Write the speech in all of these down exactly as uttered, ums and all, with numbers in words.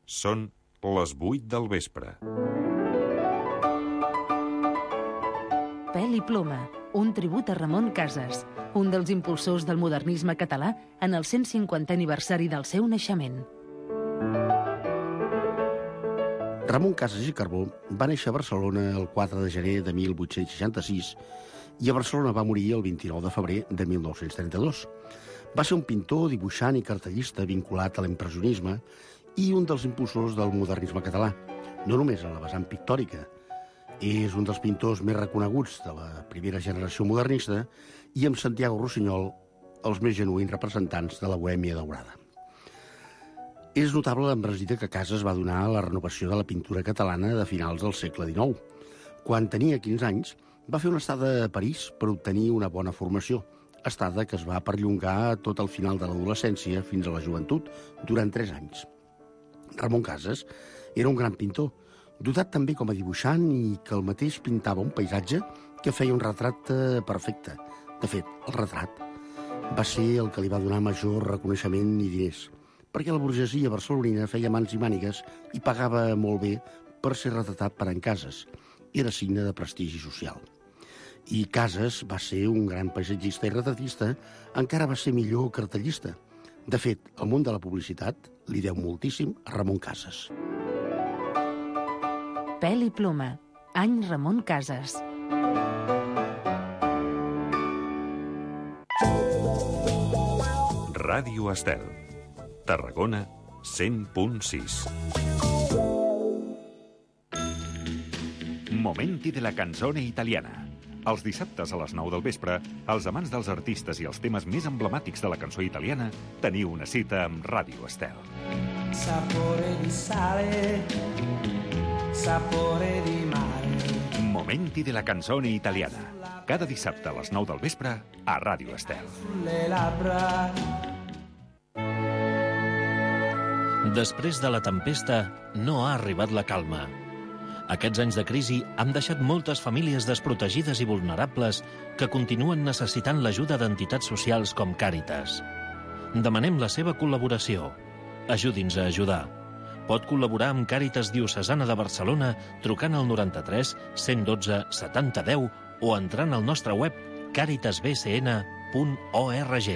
Són les vuit del vespre. Pèl i ploma, un tribut a Ramon Casas, un dels impulsors del modernisme català en el cent cinquantè aniversari del seu naixement. Ramon Casas i Carbó va néixer a Barcelona el quatre de gener de mil vuit-cents seixanta-sis i a Barcelona va morir el vint-i-nou de febrer de mil nou-cents trenta-dos. Va ser un pintor, dibuixant i cartellista vinculat a l'impressionisme i un dels impulsors del modernisme català, no només en la vessant pictòrica. És un dels pintors més reconeguts de la primera generació modernista i amb Santiago Rossinyol els més genuïns representants de la bohèmia daurada. És notable l'embranzida que Casas va donar a la renovació de la pintura catalana de finals del segle dinou. Quan tenia quinze anys, va fer una estada a París per obtenir una bona formació, estada que es va perllongar tot el final de l'adolescència fins a la joventut, durant tres anys. Ramon Casas era un gran pintor, dotat també com a dibuixant i que el mateix pintava un paisatge que feia un retrat perfecte. De fet, el retrat va ser el que li va donar major reconeixement i diners, perquè la burgesia barcelonina feia mans i mànigues i pagava molt bé per ser retratat per en Casas. Era signe de prestigi social. I Casas va ser un gran paisatgista i retratista, encara va ser millor cartellista. De fet, el món de la publicitat li deu moltíssim a Ramon Casas. Pèl i ploma, any Ramon Casas. Ràdio Estel, Tarragona, cent punt sis. Momenti de la canzone italiana. Els dissabtes a les nou del vespre, els amants dels artistes i els temes més emblemàtics de la cançó italiana teniu una cita amb Ràdio Estel. Sapore di sale, sapore di mare. Momenti de la canzone italiana. Cada dissabte a les nou del vespre a Ràdio Estel. Sulle labbra. Després de la tempesta, no ha arribat la calma. Aquests anys de crisi han deixat moltes famílies desprotegides i vulnerables que continuen necessitant l'ajuda d'entitats socials com Càritas. Demanem la seva col·laboració. Ajudi'ns a ajudar. Pot col·laborar amb Càritas Diocesana de Barcelona trucant al noranta-tres cent dotze setanta deu o entrant al nostre web càritas b c n punt org.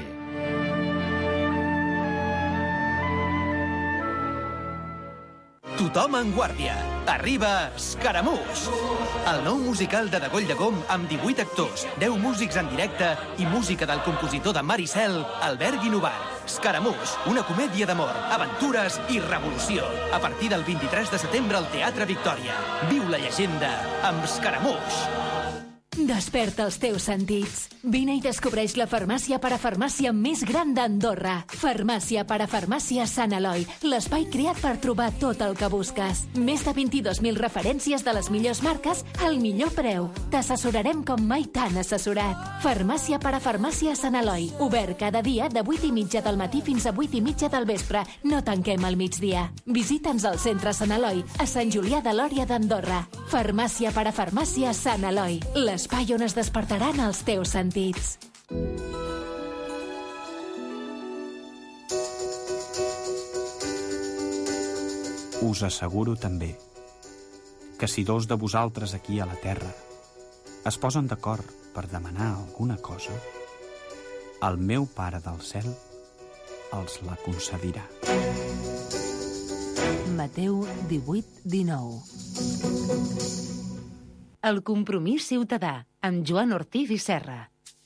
Tothom en guàrdia. Arriba Escaramús, el nou musical de Degoll de Gom amb divuit actors, deu músics en directe i música del compositor de Maricel, Albert Guinovar. Escaramús, una comèdia d'amor, aventures i revolució. A partir del vint-i-tres de setembre al Teatre Victòria. Viu la llegenda amb Escaramús. Desperta els teus sentits. Vine i descobreix la farmàcia parafarmàcia més gran d'Andorra. Farmàcia parafarmàcia Sant Eloi, l'espai creat per trobar tot el que busques. Més de vint-i-dos mil referències de les millors marques al millor preu. T'assessorarem com mai t'han assessorat. Farmàcia parafarmàcia Sant Eloi, obert cada dia de vuit i mitja del matí fins a vuit i mitja del vespre. No tanquem al migdia. Visita'ns al centre Sant Eloi, a Sant Julià de Lòria d'Andorra. Farmàcia parafarmàcia Sant Eloi, l'espai on es despertaran els teus sentits. Us asseguro també que si dos de vosaltres aquí a la terra es posen d'acord per demanar alguna cosa, el meu Pare del cel els la concedirà. Mateu divuit dinou. El compromís ciutadà, amb Joan Ortiz i Serra.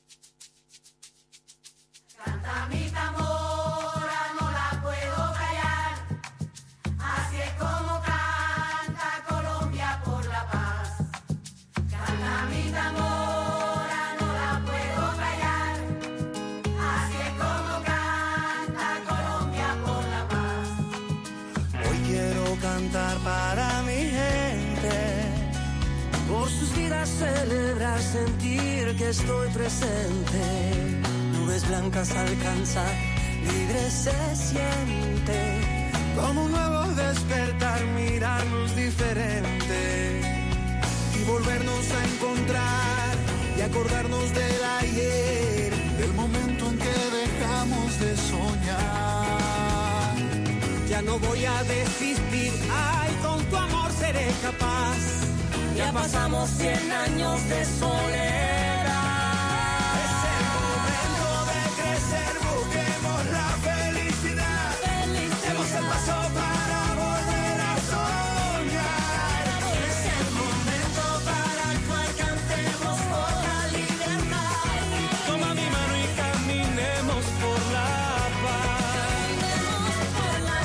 Cantar para mi gente, por sus vidas celebrar, sentir que estoy presente. Nubes blancas alcanzar, libre se siente, como un nuevo despertar, mirarnos diferente y volvernos a encontrar y acordarnos del ayer, del momento en que dejamos de soñar. Y ya no voy a desistir, ay, con tu amor seré capaz. Ya pasamos cien años de soledad. Es el momento de crecer, busquemos la felicidad. Felicidad. Demos el paso para volver a soñar. Es el momento para actuar, cantemos por la libertad. Toma mi mano y caminemos por la paz. Caminemos por la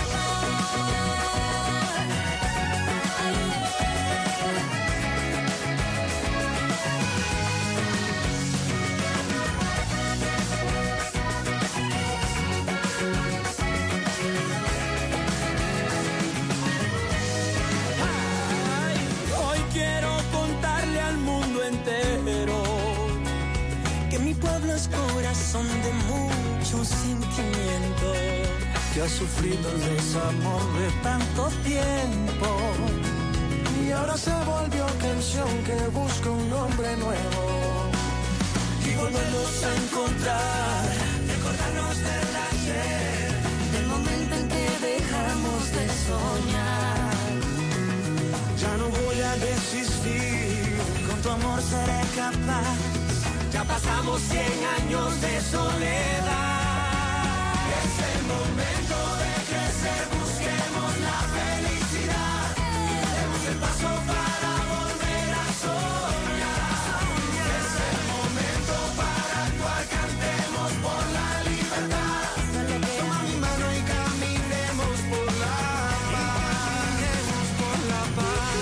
Hoy quiero contarle al mundo entero que mi pueblo es corazón de mucho sentimiento, que ha sufrido el desamor de tanto tiempo y ahora se volvió canción que busca un nombre nuevo y volvernos a encontrar, recordarnos del ayer, del momento en que dejamos de soñar. Ya no voy a desistir, con tu amor seré capaz. Ya pasamos cien años de soledad. Es el momento de crecer, busquemos la felicidad. Demos el paso para volver a soñar. Es el momento para actuar, cantemos por la libertad. Toma mi mano y caminemos por la paz. Caminemos por la paz.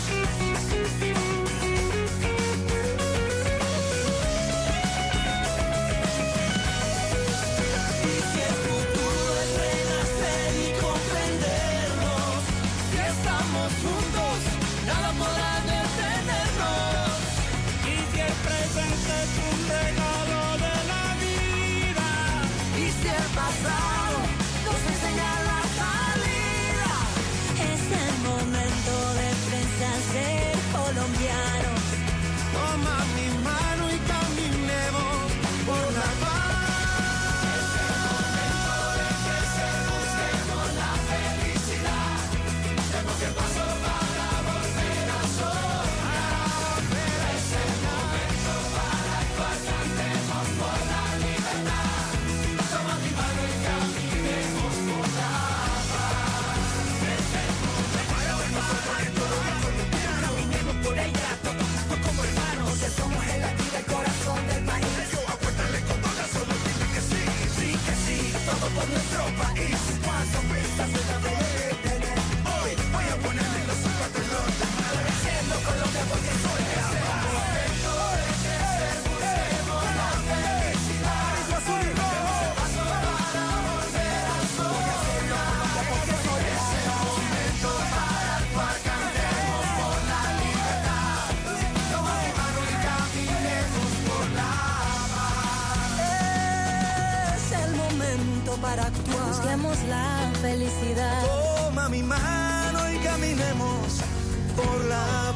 Y si el futuro es renacer y comprendernos, que estamos juntos, nada podrá detenernos. Y si el presente es un regalo de la vida, y si el pasado nos enseña la salida, es el momento de pensar ser colombianos. Toma mi mano y caminemos por la paz. Es el momento de crecer, busquemos la felicidad. Demos el paso para volver a soñar. Es el momento para actuar, cantemos por la libertad. Toma mi mano y caminemos por la paz. Es el momento para nosotros en todo el colombiano. Caminemos por ella, todos como hermanos. Que somos el latido del corazón del país. Yo apuéstale con toda solo dile que sí. Sí, que sí, todo por nuestro país. Cuántas pistas se la detener. Hoy voy a ponerle los zapatos en los demás. Haciendo Colombia porque soy el momento de crecer, busquemos la felicidad. Demos el paso para volver a soñar. Porque soy es el momento para actuar, cantemos por la libertad. Toma mi mano y caminemos por la paz. Es el momento para actuar, busquemos la felicidad. Toma mi mano y caminemos por la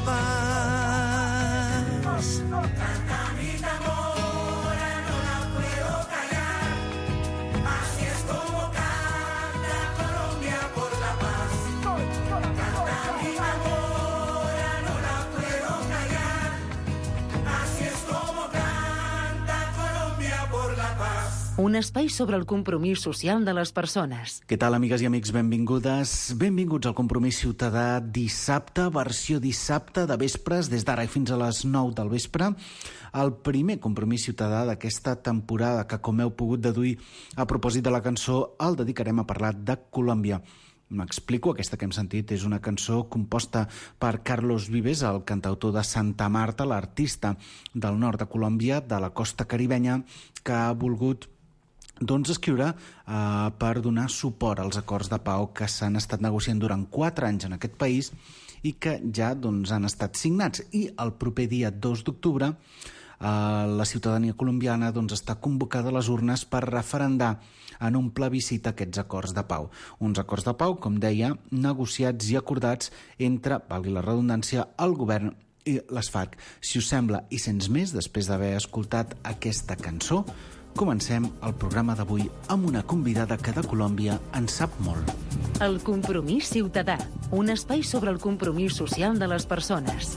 paz. Cantanita mora, no la puedo callar. Así es como canta Colombia por la paz. Cantanita mora, no la puedo callar. Así es como canta Colombia por la paz. Un espai sobre el compromís social de les persones. Què tal, amigues i amics? Benvingudes. Benvinguts al Compromís Ciutadà dissabte, versió dissabte de vespres, des d'ara fins a les nou del vespre. El primer Compromís Ciutadà d'aquesta temporada, que, com heu pogut deduir a propòsit de la cançó, el dedicarem a parlar de Colòmbia. M'explico, aquesta que hem sentit és una cançó composta per Carlos Vives, el cantautor de Santa Marta, l'artista del nord de Colòmbia, de la costa caribenya, que ha volgut doncs, escriure eh, per donar suport als acords de pau que s'han estat negociant durant quatre anys en aquest país i que ja doncs, han estat signats. I el proper dia dos d'octubre eh, la ciutadania colombiana doncs, està convocada a les urnes per referendar en un plebiscit aquests acords de pau. Uns acords de pau, com deia, negociats i acordats entre, valgui la redundància, el govern i les FARC. Si us sembla, i sense més, després d'haver escoltat aquesta cançó, Comencem el programa d'avui amb una convidada que de Colòmbia en sap molt. El compromís ciutadà, un espai sobre el compromís social de les persones.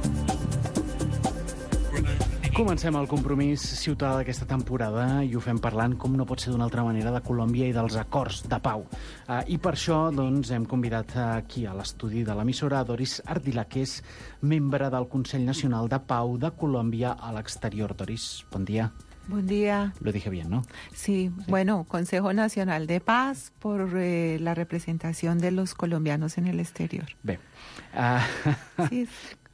Comencem el compromís ciutadà d'aquesta temporada i ho fem parlant, com no pot ser d'una altra manera, de Colòmbia i dels acords de pau. Uh, I per això doncs, hem convidat aquí a l'estudi de l'emissora Doris Ardila, que és membre del Consell Nacional de Pau de Colòmbia a l'exterior. Doris, bon dia. Buen día. Lo dije bien, ¿no? Sí, sí. Bueno, Consejo Nacional de Paz por eh, la representación de los colombianos en el exterior. Bé. Uh, sí.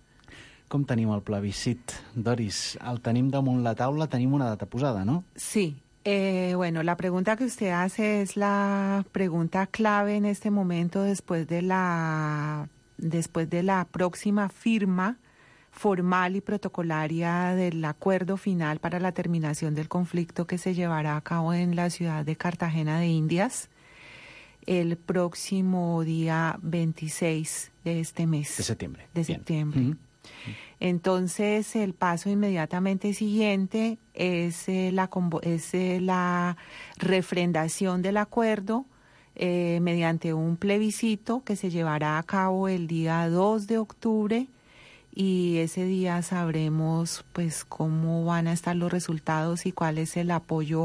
Com tenim el plebiscit? Doris, el tenim damunt la taula, tenim una data posada, ¿no? Sí. Eh, bueno, la pregunta que usted hace es la pregunta clave en este momento después de la, después de la próxima firma formal y protocolaria del acuerdo final para la terminación del conflicto que se llevará a cabo en la ciudad de Cartagena de Indias el próximo día veintiséis de este mes. De septiembre. De Bien. septiembre. Uh-huh. Entonces, el paso inmediatamente siguiente es, eh, la, es eh, la refrendación del acuerdo eh, mediante un plebiscito que se llevará a cabo el día dos de octubre. Y ese día sabremos pues cómo van a estar los resultados y cuál es el apoyo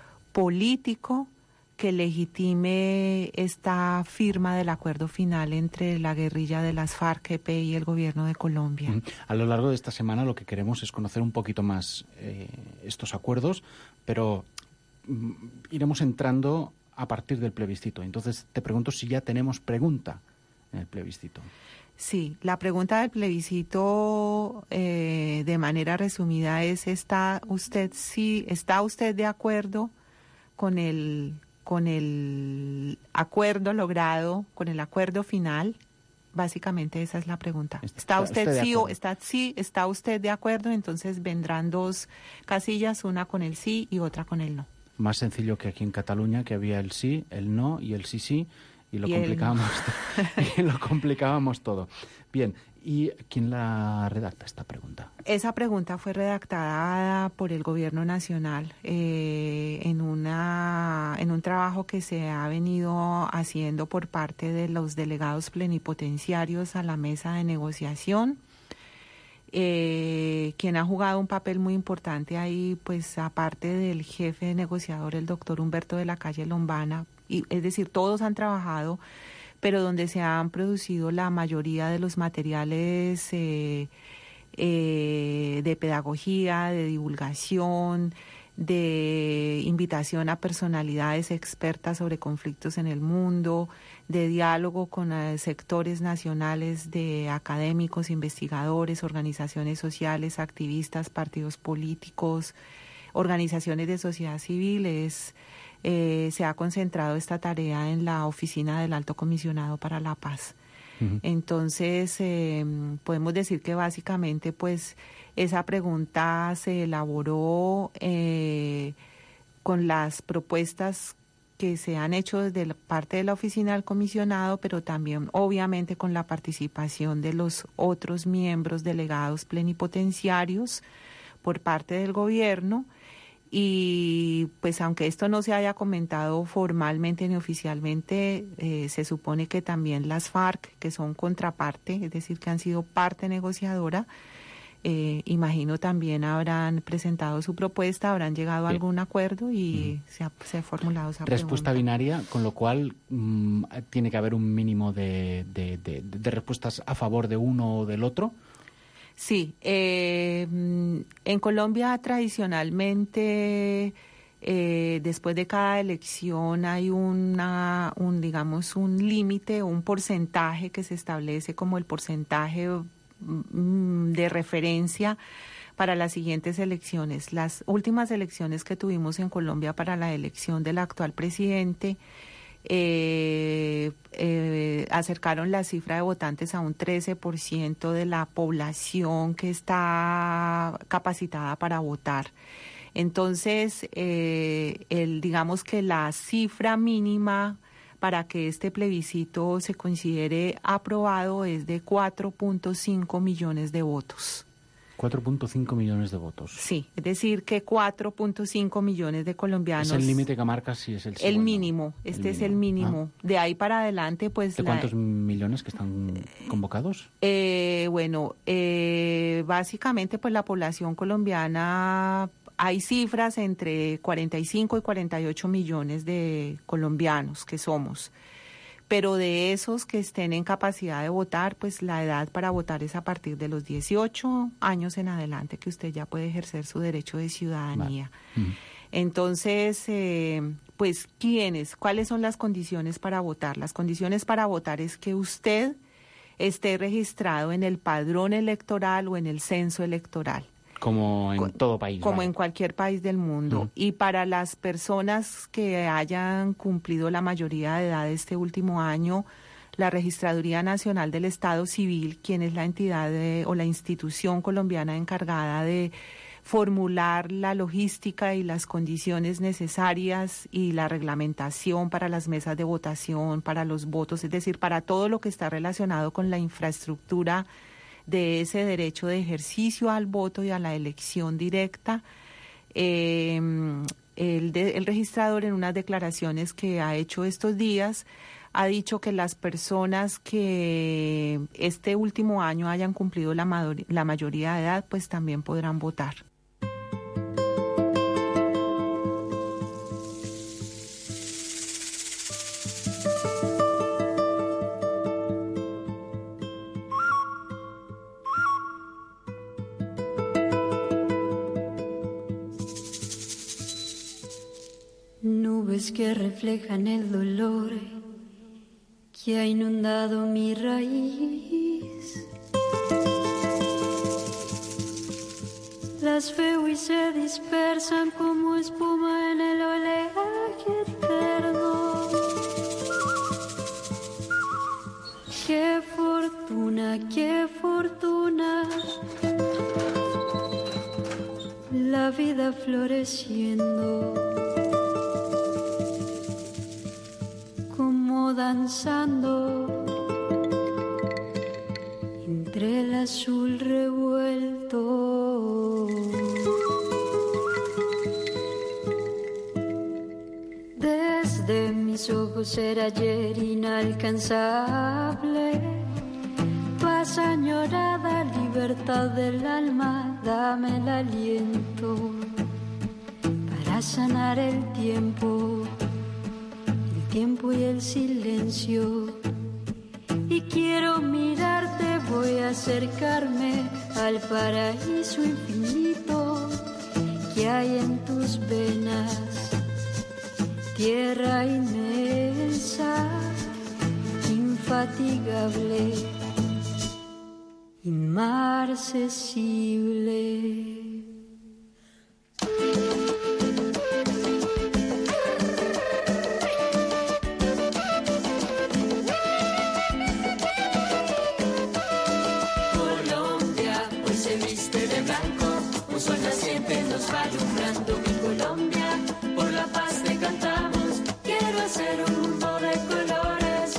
político que legitime esta firma del acuerdo final entre la guerrilla de las FARC-E P y el gobierno de Colombia. A lo largo de esta semana lo que queremos es conocer un poquito más eh, estos acuerdos, pero mm, iremos entrando a partir del plebiscito. Entonces te pregunto si ya tenemos pregunta en el plebiscito. Sí, la pregunta del plebiscito eh, de manera resumida es: ¿está usted sí está usted de acuerdo con el con el acuerdo logrado, con el acuerdo final? Básicamente esa es la pregunta. ¿Está, ¿Está usted, usted sí o está sí está usted de acuerdo? Entonces vendrán dos casillas, una con el sí y otra con el no. Más sencillo que aquí en Cataluña, que había el sí, el no y el sí sí. Y lo, y complicábamos el... y lo complicábamos todo. Bien, ¿y quién la redacta esta pregunta? Esa pregunta fue redactada por el Gobierno Nacional eh, en, una, en un trabajo que se ha venido haciendo por parte de los delegados plenipotenciarios a la mesa de negociación. Eh, quien ha jugado un papel muy importante ahí, pues aparte del jefe negociador, el doctor Humberto de la Calle Lombana, y, es decir, todos han trabajado, pero donde se han producido la mayoría de los materiales eh, eh, de pedagogía, de divulgación, de invitación a personalidades expertas sobre conflictos en el mundo, de diálogo con uh, sectores nacionales de académicos, investigadores, organizaciones sociales, activistas, partidos políticos, organizaciones de sociedad civil. Es, eh, se ha concentrado esta tarea en la oficina del Alto Comisionado para la Paz. Uh-huh. Entonces, eh, podemos decir que básicamente, pues, esa pregunta se elaboró eh, con las propuestas que se han hecho desde la parte de la oficina del comisionado, pero también obviamente con la participación de los otros miembros delegados plenipotenciarios por parte del gobierno. Y pues aunque esto no se haya comentado formalmente ni oficialmente, eh, se supone que también las FARC, que son contraparte, es decir, que han sido parte negociadora, Eh, imagino también habrán presentado su propuesta, habrán llegado a Bien. algún acuerdo y uh-huh. se, ha, se ha formulado esa respuesta pregunta. binaria, con lo cual mmm, tiene que haber un mínimo de, de, de, de respuestas a favor de uno o del otro. Sí, eh, en Colombia tradicionalmente eh, después de cada elección hay una, un digamos un límite, un porcentaje que se establece como el porcentaje de referencia para las siguientes elecciones. Las últimas elecciones que tuvimos en Colombia para la elección del actual presidente eh, eh, acercaron la cifra de votantes a un trece por ciento de la población que está capacitada para votar. Entonces, eh, el, digamos que la cifra mínima para que este plebiscito se considere aprobado es de cuatro punto cinco millones de votos. cuatro punto cinco millones de votos. Sí, es decir, que cuatro punto cinco millones de colombianos... Es el límite que marca si es el sí El o no. mínimo, este El es el mínimo. Ah. De ahí para adelante, pues... ¿De la- cuántos millones que están convocados? Eh, bueno, eh, básicamente pues la población colombiana, hay cifras entre cuarenta y cinco y cuarenta y ocho millones de colombianos que somos, pero de esos que estén en capacidad de votar, pues la edad para votar es a partir de los dieciocho años en adelante que usted ya puede ejercer su derecho de ciudadanía. Vale. Mm. Entonces, eh, pues, ¿quiénes? ¿Cuáles son las condiciones para votar? Las condiciones para votar es que usted esté registrado en el padrón electoral o en el censo electoral. Como en Co- todo país. Como vale. en cualquier país del mundo. Mm. Y para las personas que hayan cumplido la mayoría de edad este último año, la Registraduría Nacional del Estado Civil, quien es la entidad de- o la institución colombiana encargada de formular la logística y las condiciones necesarias y la reglamentación para las mesas de votación, para los votos, es decir, para todo lo que está relacionado con la infraestructura de ese derecho de ejercicio al voto y a la elección directa. Eh, el, de- el registrador, en unas declaraciones que ha hecho estos días, ha dicho que las personas que este último año hayan cumplido la, maduri- la mayoría de edad, pues también podrán votar. Nubes que reflejan el dolor que ha inundado mi raíz. Las veo y se dispersan como espuma en el oleaje eterno. Qué fortuna, qué fortuna, la vida floreciendo, como danzando entre el azul revuelto. Desde mis ojos era ayer inalcanzable, paz añorada, libertad del alma, dame el aliento para sanar el tiempo, el tiempo y el silencio. Y quiero mirarte, voy a acercarme al paraíso infinito que hay en tus venas, tierra inmensa, infatigable, inmarcesible. Colombia, hoy se viste de blanco, un sol naciente nos va alumbrando. Mi Colombia, por la paz te cantamos, quiero hacer un mundo de colores.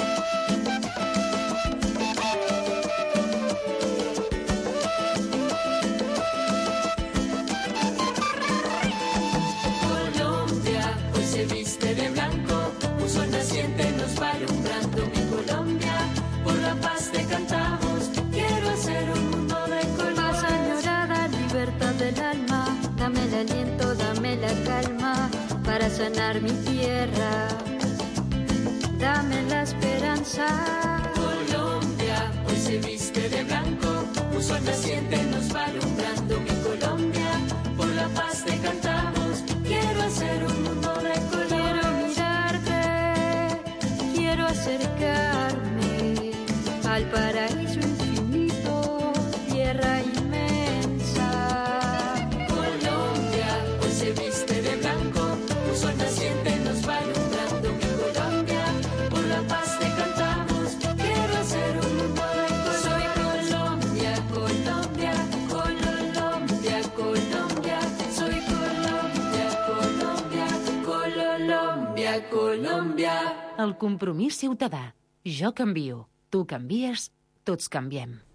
Colombia, hoy se viste de blanco, un sol naciente nos va alumbrando. Mi Colombia, por la paz te cantamos, quiero hacer un mundo de colores. Paz añorada, libertad del alma, dame el aliento, dame la calma para sanar mi tierra, dame la esperanza. Colombia, hoy se viste de blanco, un sol naciente nos va alumbrando. Mi Colombia, por la paz te cantamos, quiero hacer un mundo de colores. Quiero mirarte, quiero acercarme al paraíso infinito, tierra inmensa. Colombia, hoy se viste de blanco, un sol naciente nos va alumbrando. Mi Colombia, por la paz te cantamos, quiero hacer un mundo de colores. Soy Colombia, Colombia, Colombia, Colombia. Soy Colombia, Colombia, Colombia, Colombia. El compromís ciutadà. Jo canvio, tu canvies, tots canviem.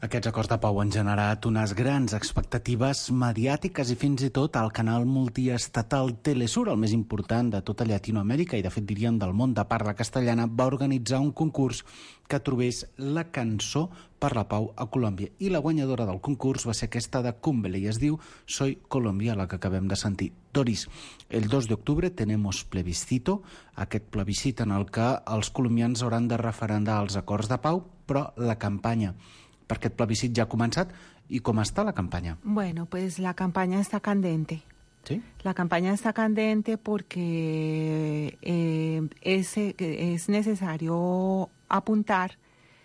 Aquests acords de pau han generat unes grans expectatives mediàtiques i fins i tot el canal multiestatal Telesur, el més important de tota Llatinoamèrica i de fet diríem del món de parla castellana, va organitzar un concurs que trobés la cançó per la pau a Colòmbia. I la guanyadora del concurs va ser aquesta de Cumbele i es diu Soy Colombia, la que acabem de sentir. Doris, el dos de octubre tenemos plebiscito, aquest plebiscit en el que els colombians hauran de referendar els acords de pau, però la campanya per aquest plebiscit ja ha començat. ¿Y cómo está la campaña? Bueno, pues la campaña está candente. ¿Sí? La campaña está candente porque eh, es, es necesario apuntar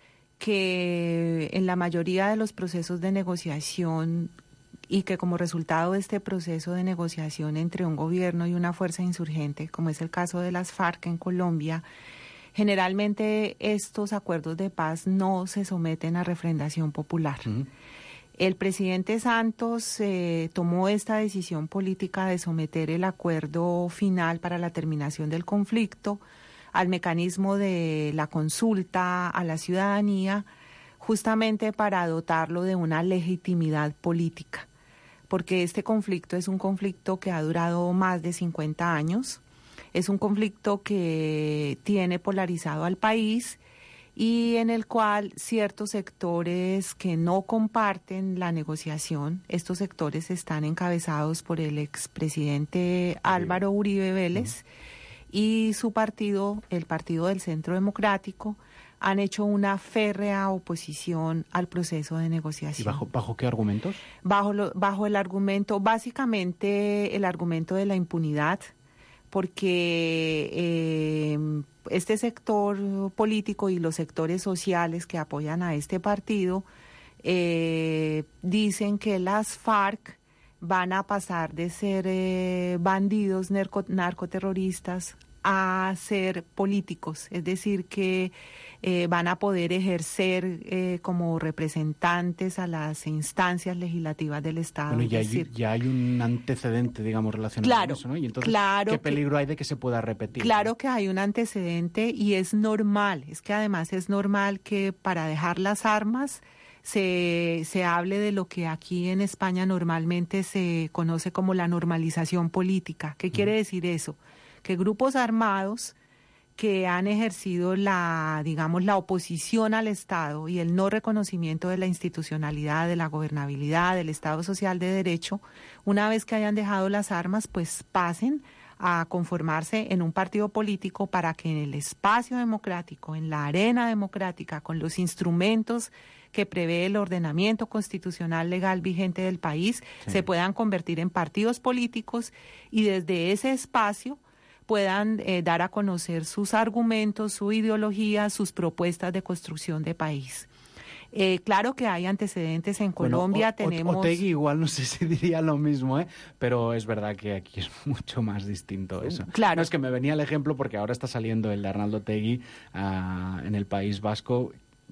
que en la mayoría de los procesos de negociación y que como resultado de este proceso de negociación entre un gobierno y una fuerza insurgente, como es el caso de las FARC en Colombia, generalmente estos acuerdos de paz no se someten a refrendación popular. Uh-huh. El presidente Santos eh, tomó esta decisión política de someter el acuerdo final para la terminación del conflicto al mecanismo de la consulta a la ciudadanía, justamente para dotarlo de una legitimidad política, porque este conflicto es un conflicto que ha durado más de cincuenta años. Es un conflicto que tiene polarizado al país y en el cual ciertos sectores que no comparten la negociación, estos sectores están encabezados por el expresidente Álvaro Uribe Vélez y su partido, el Partido del Centro Democrático, han hecho una férrea oposición al proceso de negociación. ¿Y bajo, bajo qué argumentos? Bajo, lo, bajo el argumento, básicamente el argumento de la impunidad, porque eh, este sector político y los sectores sociales que apoyan a este partido eh, dicen que las FARC van a pasar de ser eh, bandidos narco, narcoterroristas a ser políticos, es decir, que eh, van a poder ejercer eh, como representantes a las instancias legislativas del Estado. Bueno, ya, es decir, hay, ya hay un antecedente, digamos, relacionado claro, con eso, ¿no? Y entonces, claro ¿qué peligro que, hay de que se pueda repetir? Claro, ¿no? Que hay un antecedente y es normal, es que además es normal que para dejar las armas se, se hable de lo que aquí en España normalmente se conoce como la normalización política. ¿Qué quiere decir eso? Que grupos armados que han ejercido la, digamos, la oposición al Estado y el no reconocimiento de la institucionalidad, de la gobernabilidad, del Estado social de derecho, una vez que hayan dejado las armas, pues pasen a conformarse en un partido político para que en el espacio democrático, en la arena democrática, con los instrumentos que prevé el ordenamiento constitucional legal vigente del país, sí, se puedan convertir en partidos políticos y desde ese espacio puedan eh, dar a conocer sus argumentos, su ideología, sus propuestas de construcción de país. Eh, claro que hay antecedentes en Colombia, bueno, o, tenemos... Otegi igual no sé si diría lo mismo, ¿eh? Pero es verdad que aquí es mucho más distinto eso. Claro. No, es que me venía el ejemplo porque ahora está saliendo el de Arnaldo Otegi uh, en el País Vasco.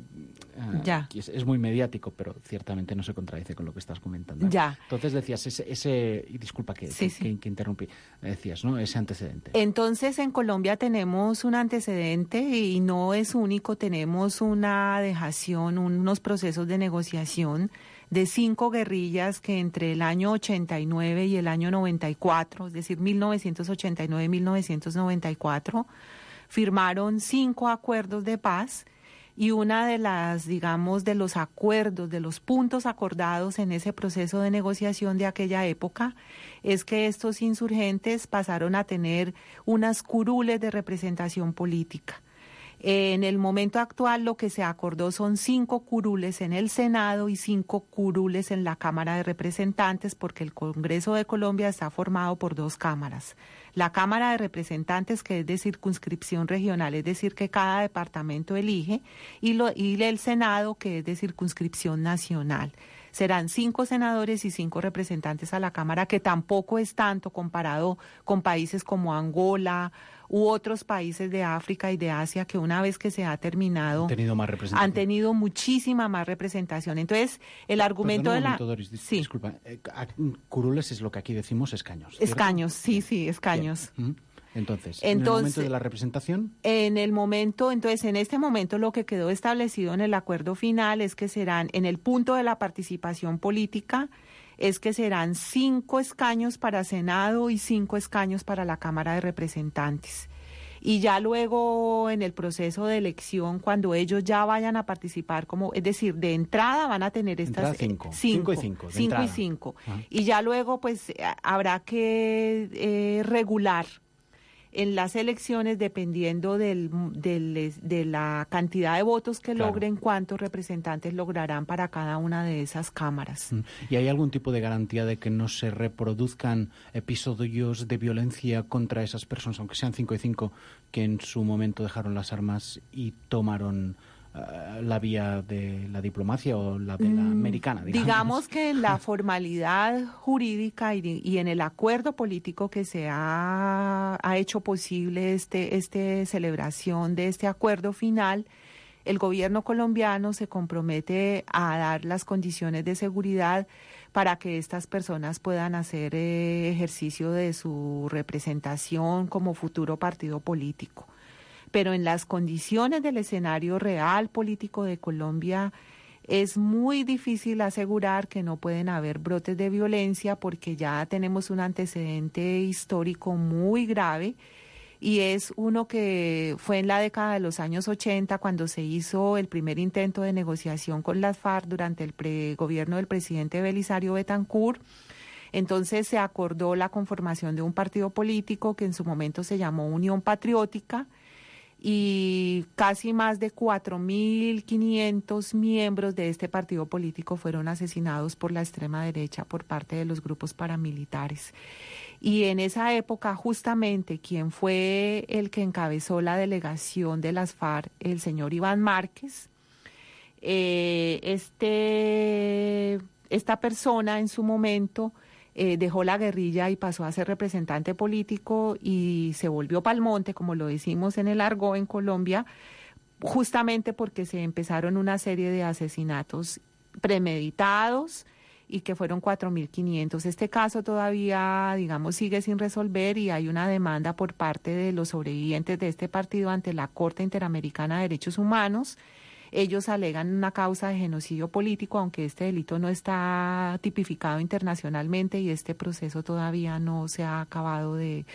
Uh, ya. Es, es muy mediático, pero ciertamente no se contradice con lo que estás comentando. Ya. Entonces decías, ese, ese y disculpa que, sí, que, sí. que, que interrumpí, decías, ¿no? Ese antecedente. Entonces en Colombia tenemos un antecedente y no es único, tenemos una dejación, unos procesos de negociación de cinco guerrillas que entre el año ochenta y nueve y el año noventa y cuatro, es decir, mil novecientos ochenta y nueve y mil novecientos noventa y cuatro, firmaron cinco acuerdos de paz. Y una de las, digamos, de los acuerdos, de los puntos acordados en ese proceso de negociación de aquella época, es que estos insurgentes pasaron a tener unas curules de representación política. En el momento actual lo que se acordó son cinco curules en el Senado y cinco curules en la Cámara de Representantes, porque el Congreso de Colombia está formado por dos cámaras. La Cámara de Representantes, que es de circunscripción regional, es decir, que cada departamento elige, y, lo, y el Senado, que es de circunscripción nacional. Serán cinco senadores y cinco representantes a la Cámara, que tampoco es tanto comparado con países como Angola u otros países de África y de Asia que una vez que se ha terminado han tenido más representación. Han tenido muchísima más representación. Entonces, el argumento Perdón un de momento, la... Doris, dis sí. Disculpa, eh, curules es lo que aquí decimos escaños, ¿cierto? Escaños, sí, sí, escaños. Bien. Entonces, entonces, en el momento de la representación. En el momento, entonces, en este momento lo que quedó establecido en el acuerdo final es que serán, en el punto de la participación política, es que serán cinco escaños para Senado y cinco escaños para la Cámara de Representantes. Y ya luego en el proceso de elección, cuando ellos ya vayan a participar, como es decir, de entrada van a tener estas... Entrada cinco. Cinco, cinco y cinco. Cinco y cinco. Ah. Y ya luego pues habrá que eh, regular en las elecciones dependiendo del, del, de la cantidad de votos que claro. logren, cuántos representantes lograrán para cada una de esas cámaras. ¿Y hay algún tipo de garantía de que no se reproduzcan episodios de violencia contra esas personas, aunque sean cinco y cinco, que en su momento dejaron las armas y tomaron uh, la vía de la diplomacia o la de la mm, americana? Digamos. digamos que en la formalidad jurídica y, y en el acuerdo político que se ha, ha hecho posible este, este celebración de este acuerdo final, el gobierno colombiano se compromete a dar las condiciones de seguridad para que estas personas puedan hacer eh, ejercicio de su representación como futuro partido político. Pero en las condiciones del escenario real político de Colombia es muy difícil asegurar que no pueden haber brotes de violencia porque ya tenemos un antecedente histórico muy grave y es uno que fue en la década de los años ochenta cuando se hizo el primer intento de negociación con las FARC durante el pre- gobierno del presidente Belisario Betancur. Entonces se acordó la conformación de un partido político que en su momento se llamó Unión Patriótica y casi más de cuatro mil quinientos miembros de este partido político fueron asesinados por la extrema derecha por parte de los grupos paramilitares. Y en esa época justamente quien fue el que encabezó la delegación de las FARC, el señor Iván Márquez, eh, este, esta persona en su momento eh, dejó la guerrilla y pasó a ser representante político y se volvió palmonte, como lo decimos en el argot en Colombia, justamente porque se empezaron una serie de asesinatos premeditados y que fueron cuatro mil quinientos. Este caso todavía, digamos, sigue sin resolver y hay una demanda por parte de los sobrevivientes de este partido ante la Corte Interamericana de Derechos Humanos. Ellos alegan una causa de genocidio político, aunque este delito no está tipificado internacionalmente y este proceso todavía no se ha acabado de,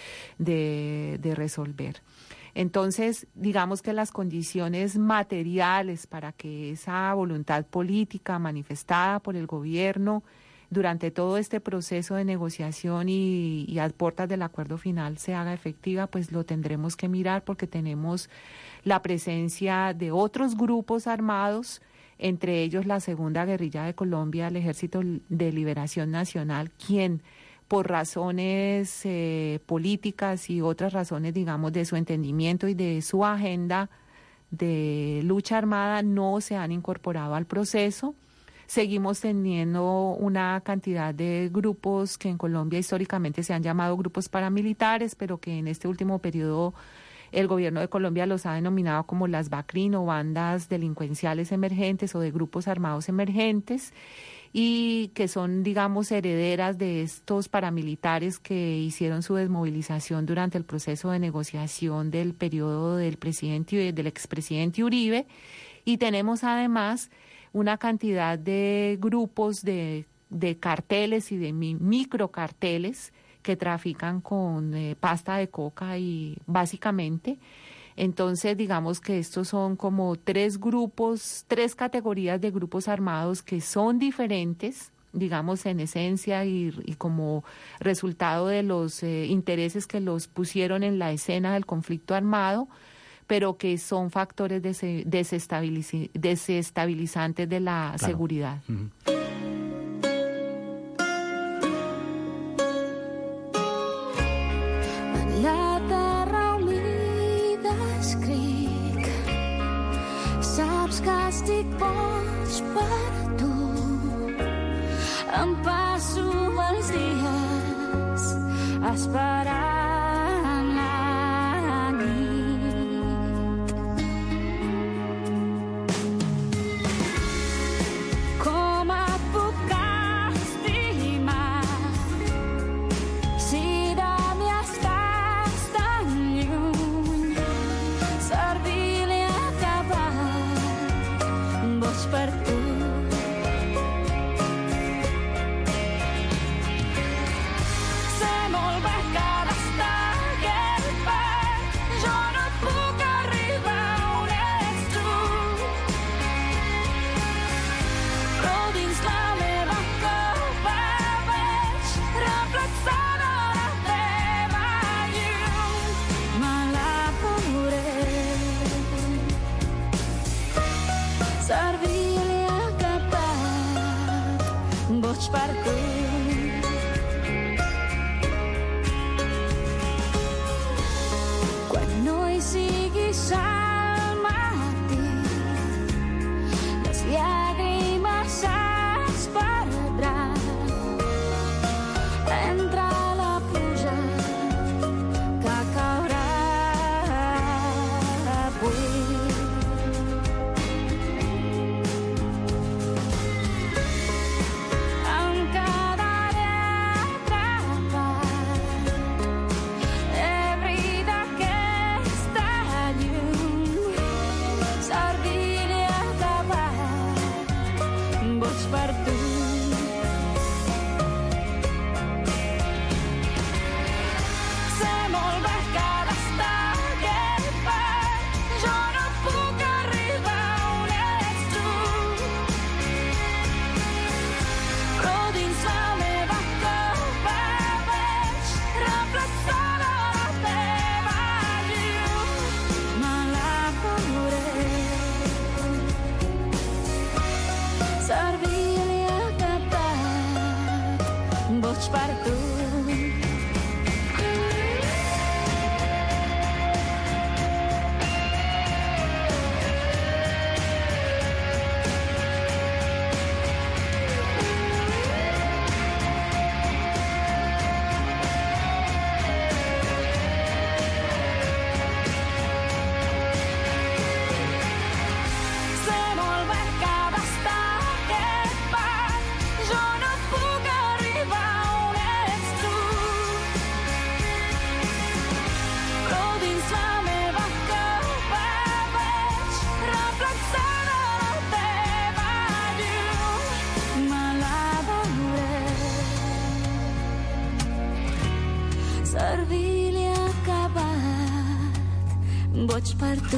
de, de resolver. Entonces, digamos que las condiciones materiales para que esa voluntad política manifestada por el gobierno durante todo este proceso de negociación y, y a puertas del acuerdo final se haga efectiva, pues lo tendremos que mirar porque tenemos la presencia de otros grupos armados, entre ellos la Segunda Guerrilla de Colombia, el Ejército de Liberación Nacional, quien por razones eh, políticas y otras razones, digamos, de su entendimiento y de su agenda de lucha armada, no se han incorporado al proceso. Seguimos teniendo una cantidad de grupos que en Colombia históricamente se han llamado grupos paramilitares, pero que en este último periodo el gobierno de Colombia los ha denominado como las BACRIN o bandas delincuenciales emergentes o de grupos armados emergentes, y que son, digamos, herederas de estos paramilitares que hicieron su desmovilización durante el proceso de negociación del periodo del presidente, del expresidente Uribe. Y tenemos además una cantidad de grupos de, de carteles y de mi, microcarteles que trafican con eh, pasta de coca y básicamente. Entonces, digamos que estos son como tres grupos, tres categorías de grupos armados que son diferentes, digamos, en esencia y, y como resultado de los eh, intereses que los pusieron en la escena del conflicto armado, pero que son factores desestabiliz- desestabilizantes de la claro. seguridad. Uh-huh. Estic boig per tu. Em passo els dies esperant la nit. Com et puc estimar si de mi estàs tan boig per tu. Quan no hi siguis al matí, les llàgrimes es perdran entre la pluja que caurà avui. Em quedaré atrapat, ebri d'aquesta llum, servir-hi acabat, boig per tu. Sé molt bé que ha d'estar aquest part, jo no puc arribar on ets tu, però dins la meva copa veig reflexada la teva llum. Me la veuré, servir-li acabat, boig per tu. Sé molt bé que ha d'estar aquest part, jo no puc arribar on ets tu, però dins la meva copa veig reflexada la teva llum. Me la veuré, servir-li acabat, boig per tu.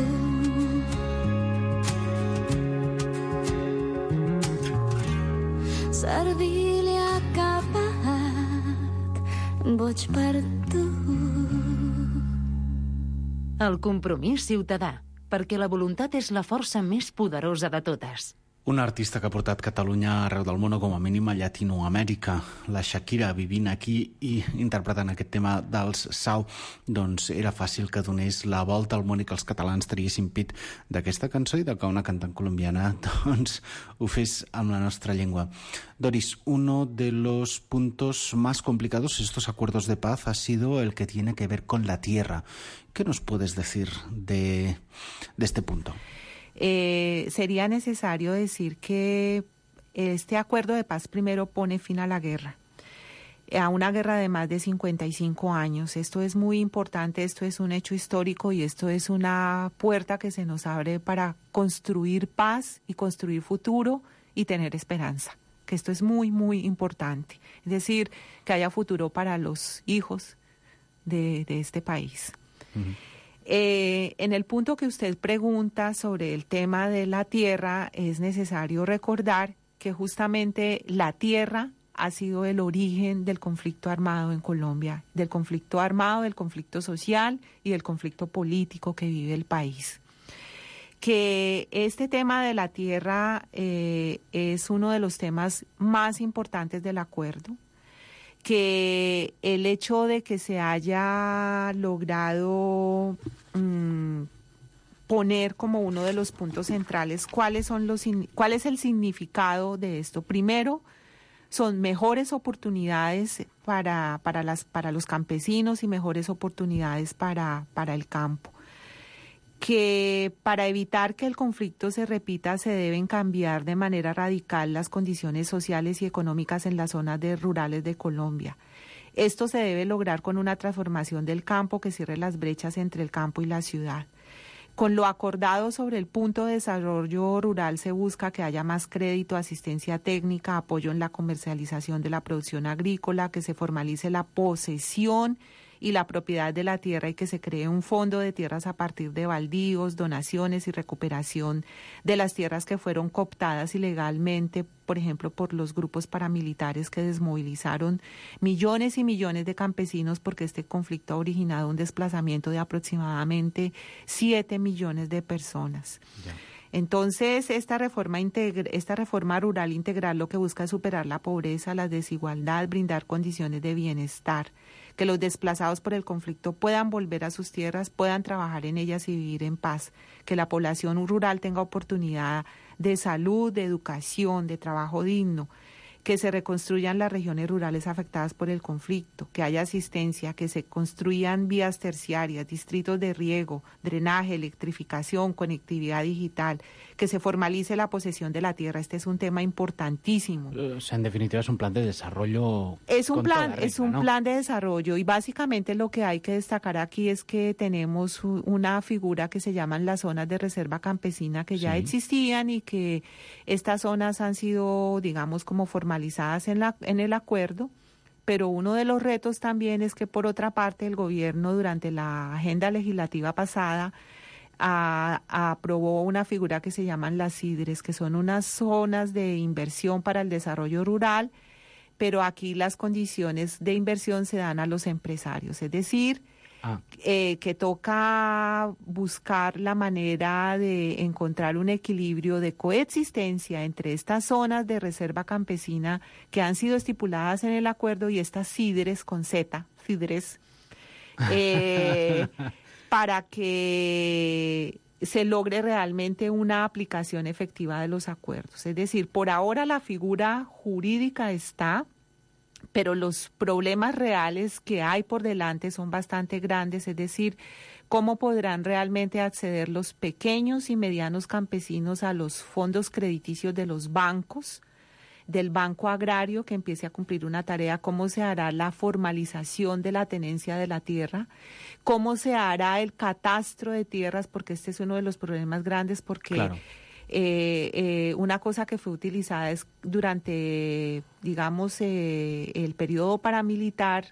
Servir-li acabat, boig per tu. El compromís ciutadà, perquè la voluntat és la força més poderosa de totes. Una artista que ha portat Catalunya arreu del món, o com a mínim a Llatinoamèrica, la Shakira, vivint aquí i interpretant aquest tema dels Sau, doncs era fàcil que donés la volta al món i que els catalans triessin pit d'aquesta cançó i de que una cantant colombiana doncs ho fes amb la nostra llengua. Doris, uno de los puntos más complicados de estos acuerdos de paz ha sido el que tiene que ver con la tierra. ¿Qué nos puedes decir de, de este punto? Eh, sería necesario decir que este acuerdo de paz primero pone fin a la guerra, a una guerra de más de cincuenta y cinco años. Esto es muy importante, esto es un hecho histórico y esto es una puerta que se nos abre para construir paz y construir futuro y tener esperanza, que esto es muy, muy importante. Es decir, que haya futuro para los hijos de, de este país. Uh-huh. Eh, en el punto que usted pregunta sobre el tema de la tierra, es necesario recordar que justamente la tierra ha sido el origen del conflicto armado en Colombia, del conflicto armado, del conflicto social y del conflicto político que vive el país. Que este tema de la tierra eh, es uno de los temas más importantes del acuerdo, que el hecho de que se haya logrado mmm, poner como uno de los puntos centrales cuáles son los cuál es el significado de esto. Primero, son mejores oportunidades para para las para los campesinos y mejores oportunidades para para el campo. Que para evitar que el conflicto se repita se deben cambiar de manera radical las condiciones sociales y económicas en las zonas de rurales de Colombia. Esto se debe lograr con una transformación del campo que cierre las brechas entre el campo y la ciudad. Con lo acordado sobre el punto de desarrollo rural se busca que haya más crédito, asistencia técnica, apoyo en la comercialización de la producción agrícola, que se formalice la posesión y la propiedad de la tierra y que se cree un fondo de tierras a partir de baldíos, donaciones y recuperación de las tierras que fueron cooptadas ilegalmente, por ejemplo, por los grupos paramilitares que desmovilizaron millones y millones de campesinos, porque este conflicto ha originado un desplazamiento de aproximadamente siete millones de personas. Yeah. Entonces, esta reforma, integr- esta reforma rural integral lo que busca es superar la pobreza, la desigualdad, brindar condiciones de bienestar, que los desplazados por el conflicto puedan volver a sus tierras, puedan trabajar en ellas y vivir en paz, que la población rural tenga oportunidad de salud, de educación, de trabajo digno, que se reconstruyan las regiones rurales afectadas por el conflicto, que haya asistencia, que se construyan vías terciarias, distritos de riego, drenaje, electrificación, conectividad digital, que se formalice la posesión de la tierra. Este es un tema importantísimo. O sea, en definitiva es un plan de desarrollo. Es un con plan, toda regla, es un ¿no? plan de desarrollo y básicamente lo que hay que destacar aquí es que tenemos u- una figura que se llaman las zonas de reserva campesina que ya Sí. existían y que estas zonas han sido, digamos, como formalizadas en la en el acuerdo. Pero uno de los retos también es que, por otra parte, el gobierno durante la agenda legislativa pasada a- aprobó una figura que se llaman las SIDRES, que son unas zonas de inversión para el desarrollo rural, pero aquí las condiciones de inversión se dan a los empresarios, es decir, Ah. eh, que toca buscar la manera de encontrar un equilibrio de coexistencia entre estas zonas de reserva campesina que han sido estipuladas en el acuerdo y estas SIDRES con Z, SIDRES, eh, para que se logre realmente una aplicación efectiva de los acuerdos. Es decir, por ahora la figura jurídica está, pero los problemas reales que hay por delante son bastante grandes, es decir, cómo podrán realmente acceder los pequeños y medianos campesinos a los fondos crediticios de los bancos, del Banco Agrario, que empiece a cumplir una tarea, cómo se hará la formalización de la tenencia de la tierra, cómo se hará el catastro de tierras, porque este es uno de los problemas grandes, porque Claro. eh, eh, una cosa que fue utilizada es durante, digamos, eh, el periodo paramilitar,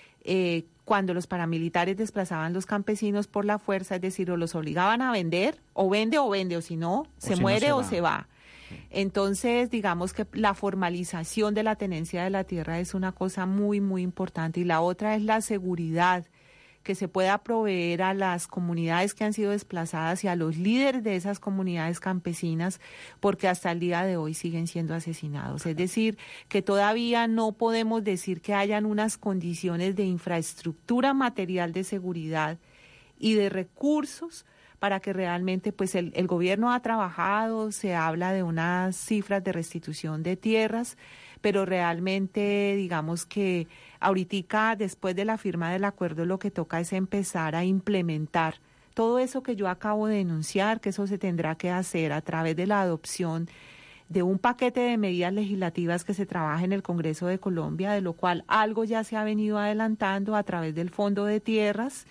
eh, cuando los paramilitares desplazaban los campesinos por la fuerza, es decir, o los obligaban a vender, o vende o vende, o si no, se si no, muere se o va. se va. Entonces, digamos que la formalización de la tenencia de la tierra es una cosa muy, muy importante. Y la otra es la seguridad que se pueda proveer a las comunidades que han sido desplazadas y a los líderes de esas comunidades campesinas, porque hasta el día de hoy siguen siendo asesinados. Es decir, que todavía no podemos decir que hayan unas condiciones de infraestructura material de seguridad y de recursos para que realmente, pues el, el gobierno ha trabajado, se habla de unas cifras de restitución de tierras, pero realmente digamos que ahorita, después de la firma del acuerdo, lo que toca es empezar a implementar todo eso que yo acabo de enunciar, que eso se tendrá que hacer a través de la adopción de un paquete de medidas legislativas que se trabaja en el Congreso de Colombia, de lo cual algo ya se ha venido adelantando a través del Fondo de Tierras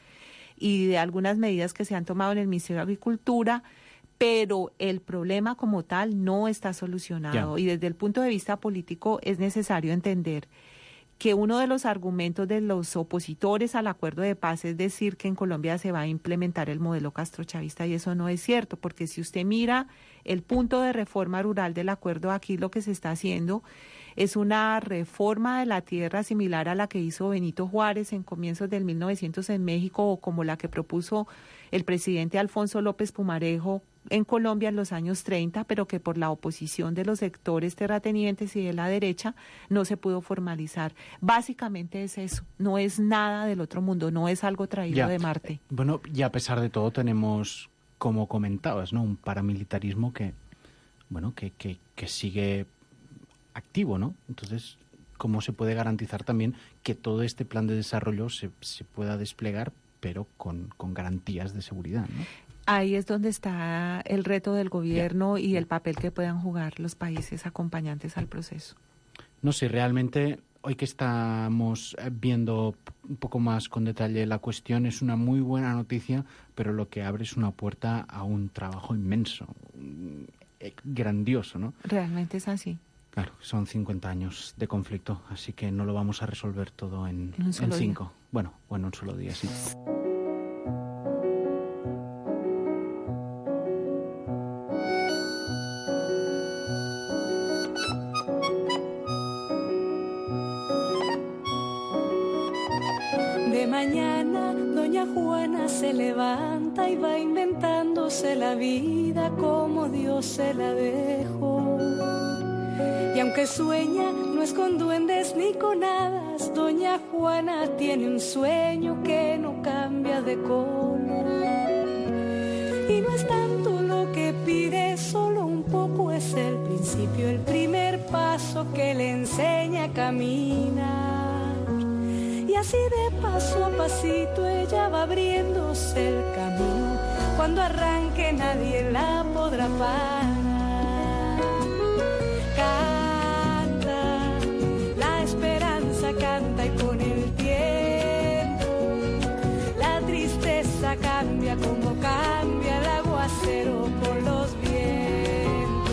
y de algunas medidas que se han tomado en el Ministerio de Agricultura, pero el problema como tal no está solucionado. Ya. Y desde el punto de vista político es necesario entender que uno de los argumentos de los opositores al acuerdo de paz es decir que en Colombia se va a implementar el modelo castrochavista, y eso no es cierto, porque si usted mira el punto de reforma rural del acuerdo, aquí lo que se está haciendo es una reforma de la tierra similar a la que hizo Benito Juárez en comienzos del mil novecientos en México, o como la que propuso el presidente Alfonso López Pumarejo en Colombia en los años treinta, pero que por la oposición de los sectores terratenientes y de la derecha no se pudo formalizar. Básicamente es eso, no es nada del otro mundo, no es algo traído Ya. de Marte. Bueno, y a pesar de todo tenemos, como comentabas, ¿no?, un paramilitarismo que, bueno, que, que, que sigue activo, ¿no? Entonces, ¿cómo se puede garantizar también que todo este plan de desarrollo se, se pueda desplegar, pero con, con garantías de seguridad, ¿no? Ahí es donde está el reto del gobierno y el papel que puedan jugar los países acompañantes al proceso. No sé, realmente hoy que estamos viendo un poco más con detalle la cuestión, es una muy buena noticia, pero lo que abre es una puerta a un trabajo inmenso, eh, grandioso, ¿no? Realmente es así. Claro, son cincuenta años de conflicto, así que no lo vamos a resolver todo en, En un solo en cinco. día. Bueno, o en un solo día, sí. De mañana doña Juana se levanta y va inventando conoce la vida como Dios se la dejó. Y aunque sueña, no es con duendes ni con hadas, doña Juana tiene un sueño que no cambia de color. Y no es tanto lo que pide, solo un poco es el principio, el primer paso que le enseña a caminar. Y así de paso a pasito ella va abriéndose el camino. Cuando arranque nadie la podrá parar. Canta, la esperanza canta y con el tiempo la tristeza cambia como cambia el aguacero por los vientos.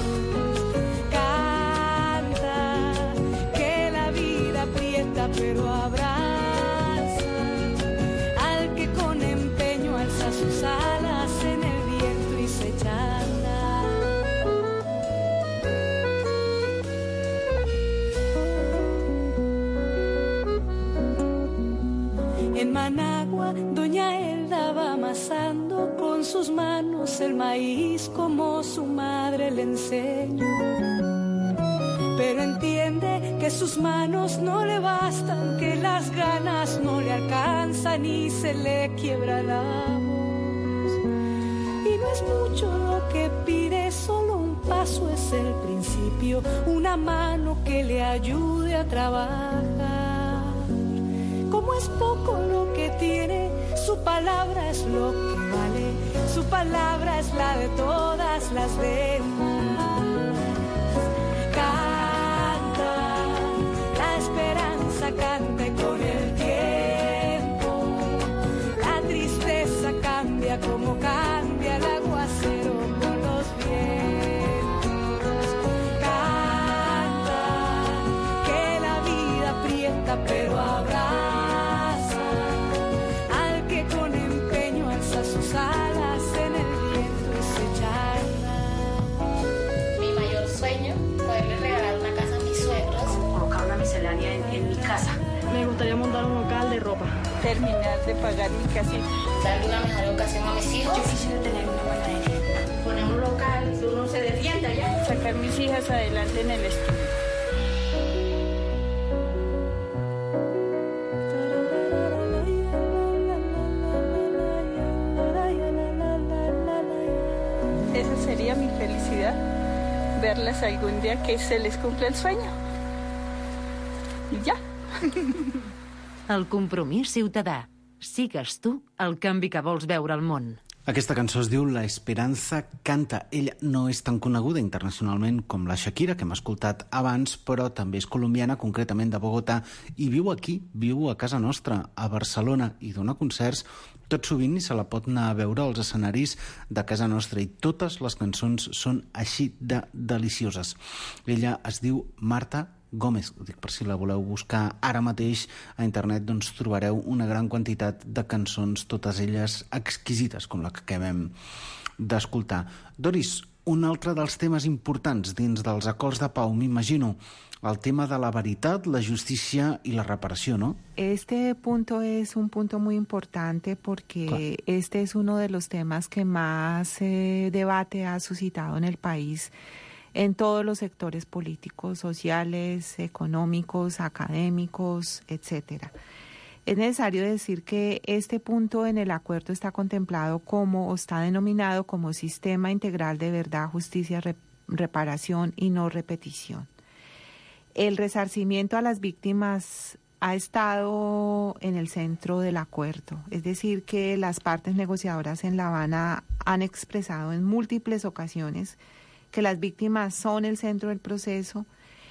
Canta, que la vida aprieta pero abraza al que con empeño alza sus alas en el viento y se echa a andar. En Managua, doña Elda va amasando con sus manos el maíz como su madre le enseñó. Pero entiende que sus manos no le bastan, que las ganas no le alcanzan y se le quiebra la voz. Y no es mucho lo que pide, solo un paso es el principio, una mano que le ayude a trabajar. Como es poco lo que tiene, su palabra es lo que vale, su palabra es la de todas las demás. Canta, la esperanza canta y con el tiempo la tristeza cambia como cambia el aguacero con los vientos. Canta, que la vida aprieta pero abraza al que con empeño alza sus alas en el viento y se echa a andar. Mi mayor sueño, poderle regalar una casa a mis suegros. Colocar una miscelánea en, en mi casa. Me gustaría montar un local de ropa. Terminar de pagar mi casita. Darle una mejor educación a mis hijos. Yo quisiera tener una buena herencia. Poner un local, que uno se defienda ya. Sacar mis hijas adelante en el estudio. Esa sería mi felicidad, verlas algún día que se les cumpla el sueño. I ja. El compromís ciutadà. Sigues tu el canvi que vols veure al món. Aquesta cançó es diu La Esperanza Canta. Ella no és tan coneguda internacionalment com la Shakira, que hem escoltat abans, però també és colombiana, concretament de Bogotà, i viu aquí, viu a casa nostra, a Barcelona, i dona concerts tot sovint i se la pot anar a veure als escenaris de casa nostra, i totes les cançons són així de delicioses. Ella es diu Marta Gómez, ho dic per si la voleu buscar ara mateix a internet, doncs trobareu una gran quantitat de cançons, totes elles exquisites, com la que acabem d'escoltar. Doris, un altre dels temes importants dins dels acords de pau, m'imagino, el tema de la veritat, la justícia y la reparación, ¿no? Este punto es un punto muy importante porque claro, este es uno de los temas que más eh, debate ha suscitado en el país, en todos los sectores políticos, sociales, económicos, académicos, etcétera. Es necesario decir que este punto en el acuerdo está contemplado como, o está denominado como Sistema Integral de Verdad, Justicia, Rep- Reparación y No Repetición. El resarcimiento a las víctimas ha estado en el centro del acuerdo, es decir, que las partes negociadoras en La Habana han expresado en múltiples ocasiones que las víctimas son el centro del proceso,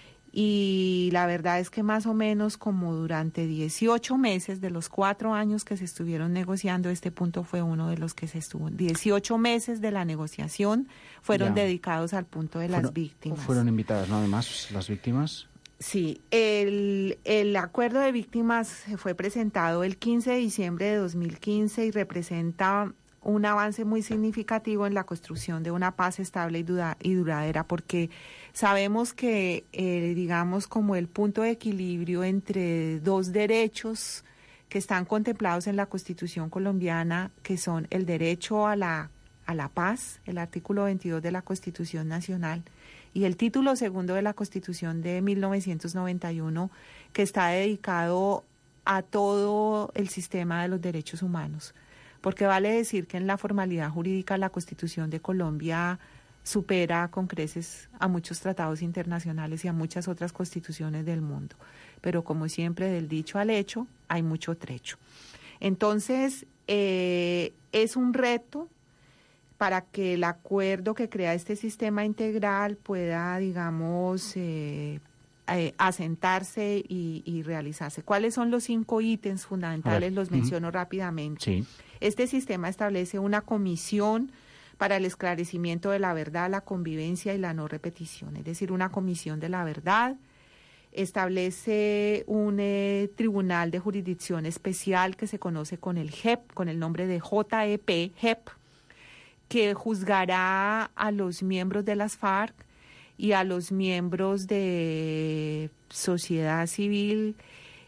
y la verdad es que más o menos como durante dieciocho meses de los cuatro años que se estuvieron negociando, este punto fue uno de los que se estuvo. dieciocho meses de la negociación fueron ya dedicados al punto de fueron, las víctimas. Fueron invitadas, ¿no? Además, las víctimas. Sí, el, el acuerdo de víctimas fue presentado el quince de diciembre de dos mil quince y representa un avance muy significativo en la construcción de una paz estable y, duda, y duradera, porque sabemos que, eh, digamos, como el punto de equilibrio entre dos derechos que están contemplados en la Constitución colombiana, que son el derecho a la a la paz, el artículo veintidós de la Constitución Nacional, y el título segundo de la Constitución de mil novecientos noventa y uno, que está dedicado a todo el sistema de los derechos humanos. Porque vale decir que en la formalidad jurídica la Constitución de Colombia supera con creces a muchos tratados internacionales y a muchas otras constituciones del mundo. Pero como siempre, del dicho al hecho, hay mucho trecho. Entonces, eh, es un reto para que el acuerdo que crea este sistema integral pueda, digamos, eh, eh, asentarse y, y realizarse. ¿Cuáles son los cinco ítems fundamentales? Los menciono uh-huh. rápidamente. Sí. Este sistema establece una comisión para el esclarecimiento de la verdad, la convivencia y la no repetición, es decir, una comisión de la verdad. Establece un eh, tribunal de jurisdicción especial que se conoce con el J E P, con el nombre de J E P, J E P, que juzgará a los miembros de las FARC y a los miembros de sociedad civil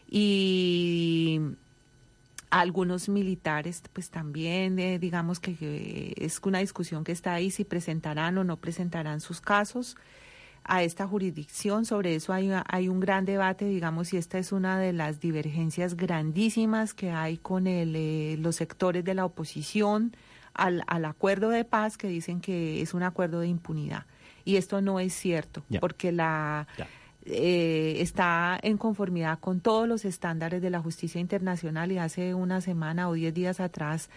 y a algunos militares, pues también eh, digamos que eh, es una discusión que está ahí, si presentarán o no presentarán sus casos a esta jurisdicción. Sobre eso hay, hay un gran debate, digamos, y esta es una de las divergencias grandísimas que hay con el, eh, los sectores de la oposición al, al acuerdo de paz, que dicen que es un acuerdo de impunidad. Y esto no es cierto, yeah. porque la yeah. eh, está en conformidad con todos los estándares de la justicia internacional, y hace una semana o diez días atrás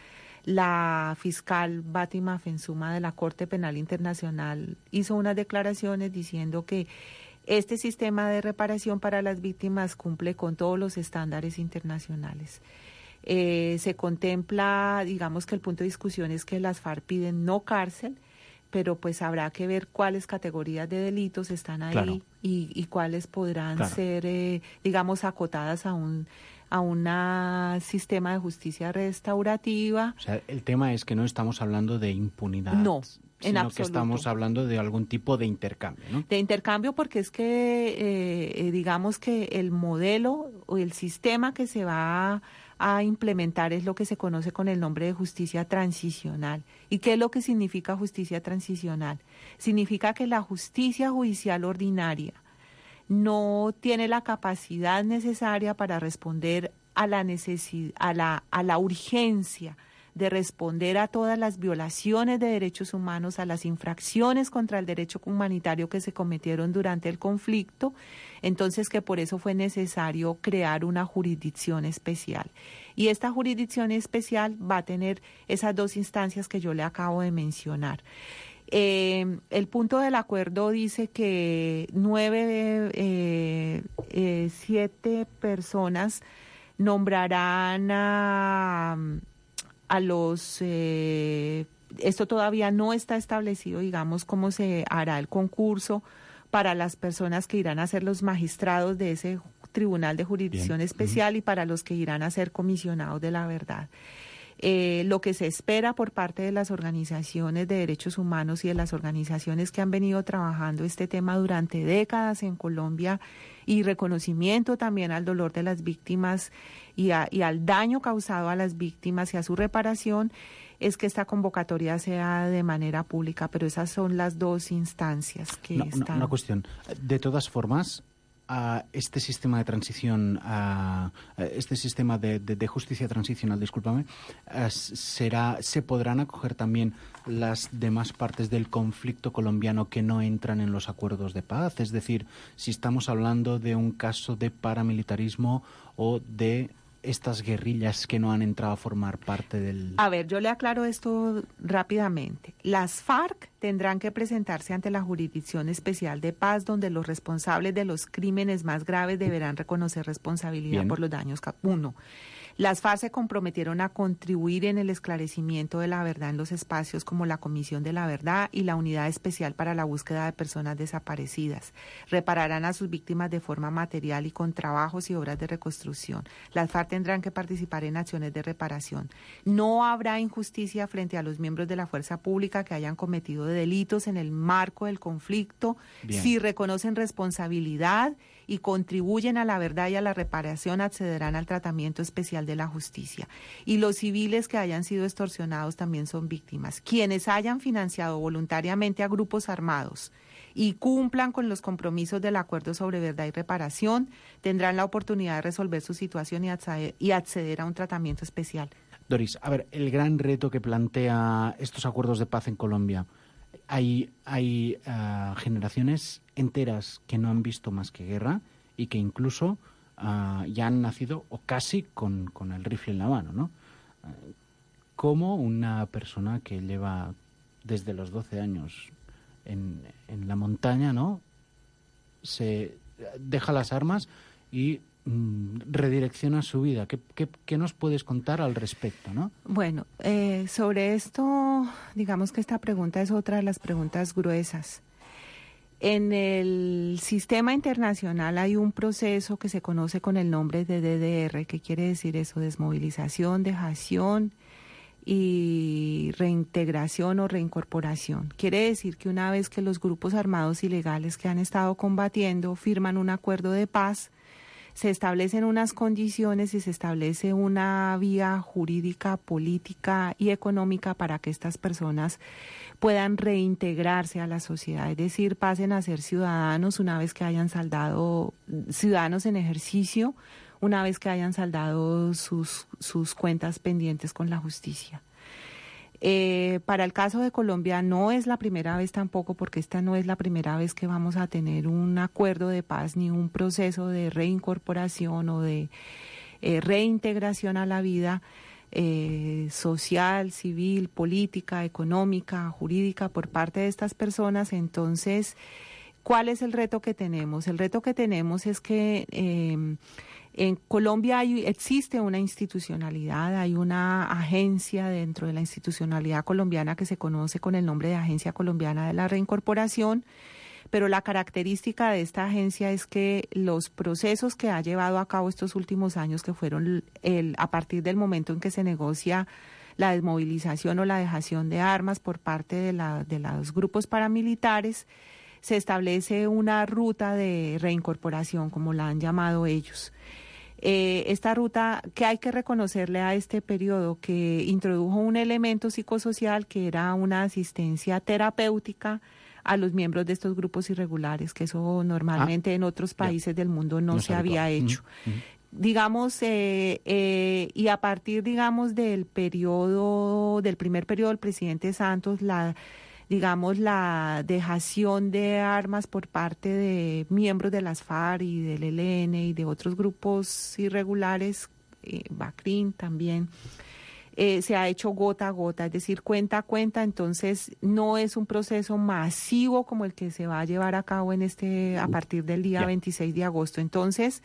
la fiscal Bátima Fensuma de la Corte Penal Internacional hizo unas declaraciones diciendo que este sistema de reparación para las víctimas cumple con todos los estándares internacionales. Eh, se contempla, digamos que el punto de discusión es que las FARC piden no cárcel, pero pues habrá que ver cuáles categorías de delitos están ahí, claro. y, y cuáles podrán claro. ser, eh, digamos, acotadas a un a un sistema de justicia restaurativa. O sea, el tema es que no estamos hablando de impunidad. No, en sino absoluto. que estamos hablando de algún tipo de intercambio, ¿no? De intercambio, porque es que, eh, digamos que el modelo o el sistema que se va a, a implementar es lo que se conoce con el nombre de justicia transicional. ¿Y qué es lo que significa justicia transicional? Significa que la justicia judicial ordinaria no tiene la capacidad necesaria para responder a la necesidad, a la, a la urgencia de responder a todas las violaciones de derechos humanos, a las infracciones contra el derecho humanitario que se cometieron durante el conflicto, entonces que por eso fue necesario crear una jurisdicción especial. Y esta jurisdicción especial va a tener esas dos instancias que yo le acabo de mencionar. Eh, el punto del acuerdo dice que nueve, eh, eh, siete personas nombrarán a, a los, eh, esto todavía no está establecido, digamos, cómo se hará el concurso para las personas que irán a ser los magistrados de ese tribunal de jurisdicción Bien. especial uh-huh. y para los que irán a ser comisionados de la verdad. Eh, lo que se espera por parte de las organizaciones de derechos humanos y de las organizaciones que han venido trabajando este tema durante décadas en Colombia, y reconocimiento también al dolor de las víctimas y, a, y al daño causado a las víctimas y a su reparación, es que esta convocatoria sea de manera pública, pero esas son las dos instancias que no, están... Una, una cuestión, de todas formas, a este sistema de transición, a este sistema de, de, de justicia transicional, discúlpame, será, se podrán acoger también las demás partes del conflicto colombiano que no entran en los acuerdos de paz. Es decir, si estamos hablando de un caso de paramilitarismo o de estas guerrillas que no han entrado a formar parte del... A ver, yo le aclaro esto rápidamente. Las FARC tendrán que presentarse ante la Jurisdicción Especial de Paz, donde los responsables de los crímenes más graves deberán reconocer responsabilidad Bien. por los daños. Uno, las FARC se comprometieron a contribuir en el esclarecimiento de la verdad en los espacios como la Comisión de la Verdad y la Unidad Especial para la Búsqueda de Personas Desaparecidas. Repararán a sus víctimas de forma material y con trabajos y obras de reconstrucción. Las FARC tendrán que participar en acciones de reparación. No habrá injusticia frente a los miembros de la fuerza pública que hayan cometido delitos en el marco del conflicto, Bien. si reconocen responsabilidad y contribuyen a la verdad y a la reparación accederán al tratamiento especial de la justicia. Y los civiles que hayan sido extorsionados también son víctimas. Quienes hayan financiado voluntariamente a grupos armados y cumplan con los compromisos del acuerdo sobre verdad y reparación, tendrán la oportunidad de resolver su situación y acceder, y acceder a un tratamiento especial. Doris, a ver, el gran reto que plantea estos acuerdos de paz en Colombia, hay, hay uh, generaciones enteras que no han visto más que guerra y que incluso uh, ya han nacido o casi con, con el rifle en la mano, ¿no? Uh, ¿Cómo una persona que lleva desde los doce años en, en la montaña, ¿no?, se deja las armas y redirecciona su vida? ¿Qué, qué, qué nos puedes contar al respecto, no? Bueno, eh, sobre esto, digamos que esta pregunta es otra de las preguntas gruesas. En el sistema internacional hay un proceso que se conoce con el nombre de D D R, que quiere decir eso, desmovilización, dejación y reintegración o reincorporación. Quiere decir que una vez que los grupos armados ilegales que han estado combatiendo firman un acuerdo de paz, se establecen unas condiciones y se establece una vía jurídica, política y económica para que estas personas puedan reintegrarse a la sociedad, es decir, pasen a ser ciudadanos una vez que hayan saldado, ciudadanos en ejercicio, una vez que hayan saldado sus, sus cuentas pendientes con la justicia. Eh, para el caso de Colombia no es la primera vez tampoco, porque esta no es la primera vez que vamos a tener un acuerdo de paz ni un proceso de reincorporación o de eh, reintegración a la vida eh, social, civil, política, económica, jurídica por parte de estas personas. Entonces, ¿cuál es el reto que tenemos? El reto que tenemos es que eh, en Colombia hay, existe una institucionalidad, hay una agencia dentro de la institucionalidad colombiana que se conoce con el nombre de Agencia Colombiana de la Reincorporación, pero la característica de esta agencia es que los procesos que ha llevado a cabo estos últimos años, que fueron el, a partir del momento en que se negocia la desmovilización o la dejación de armas por parte de, la, de los grupos paramilitares, se establece una ruta de reincorporación, como la han llamado ellos. Eh, esta ruta, que hay que reconocerle a este periodo, que introdujo un elemento psicosocial que era una asistencia terapéutica a los miembros de estos grupos irregulares, que eso normalmente ah, en otros países ya. del mundo no, no se había todo. hecho. Uh-huh. Digamos, eh, eh, y a partir, digamos, del periodo, del primer periodo del presidente Santos, la digamos, la dejación de armas por parte de miembros de las FARC y del E L N y de otros grupos irregulares, eh, BACRIM también, eh, se ha hecho gota a gota, es decir, cuenta a cuenta. Entonces no es un proceso masivo como el que se va a llevar a cabo en este a partir del día yeah. veintiséis de agosto. Entonces,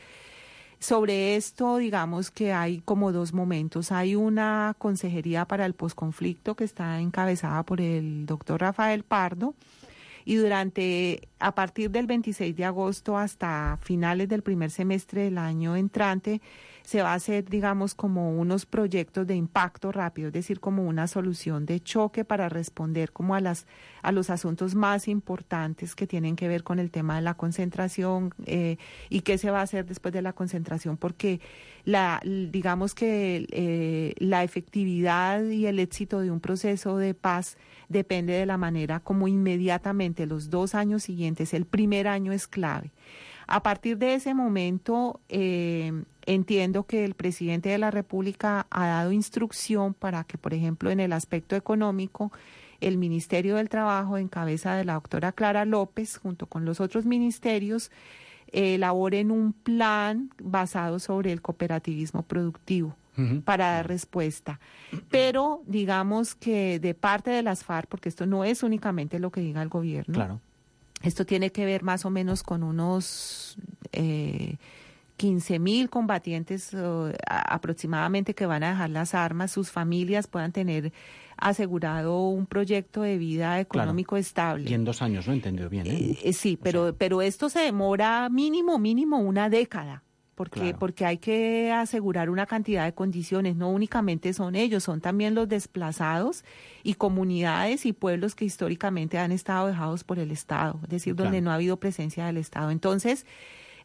sobre esto, digamos que hay como dos momentos. Hay una consejería para el posconflicto que está encabezada por el doctor Rafael Pardo, y durante, a partir del veintiséis de agosto hasta finales del primer semestre del año entrante, se va a hacer, digamos, como unos proyectos de impacto rápido, es decir, como una solución de choque para responder como a las a los asuntos más importantes que tienen que ver con el tema de la concentración eh, y qué se va a hacer después de la concentración, porque la digamos que eh, la efectividad y el éxito de un proceso de paz depende de la manera como inmediatamente los dos años siguientes, el primer año es clave. A partir de ese momento, eh, entiendo que el presidente de la República ha dado instrucción para que, por ejemplo, en el aspecto económico, el Ministerio del Trabajo, en cabeza de la doctora Clara López, junto con los otros ministerios, eh, elaboren un plan basado sobre el cooperativismo productivo uh-huh. para dar respuesta. Pero digamos que de parte de las FARC, porque esto no es únicamente lo que diga el gobierno, claro. Esto tiene que ver más o menos con unos eh, quince mil combatientes uh, aproximadamente que van a dejar las armas, sus familias puedan tener asegurado un proyecto de vida económico claro. estable. Y en dos años, ¿no? Entendido bien. ¿eh? Eh, sí, pero, o sea... pero esto se demora mínimo, mínimo una década. Porque, claro. porque hay que asegurar una cantidad de condiciones, no únicamente son ellos, son también los desplazados y comunidades y pueblos que históricamente han estado dejados por el Estado, es decir, donde claro. no ha habido presencia del Estado. Entonces,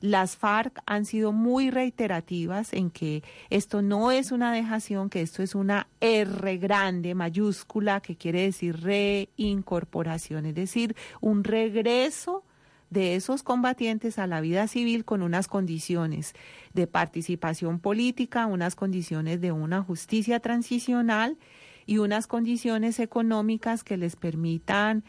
Las FARC han sido muy reiterativas en que esto no es una dejación, que esto es una R grande, mayúscula, que quiere decir reincorporación, es decir, un regreso de esos combatientes a la vida civil con unas condiciones de participación política, unas condiciones de una justicia transicional y unas condiciones económicas que les permitan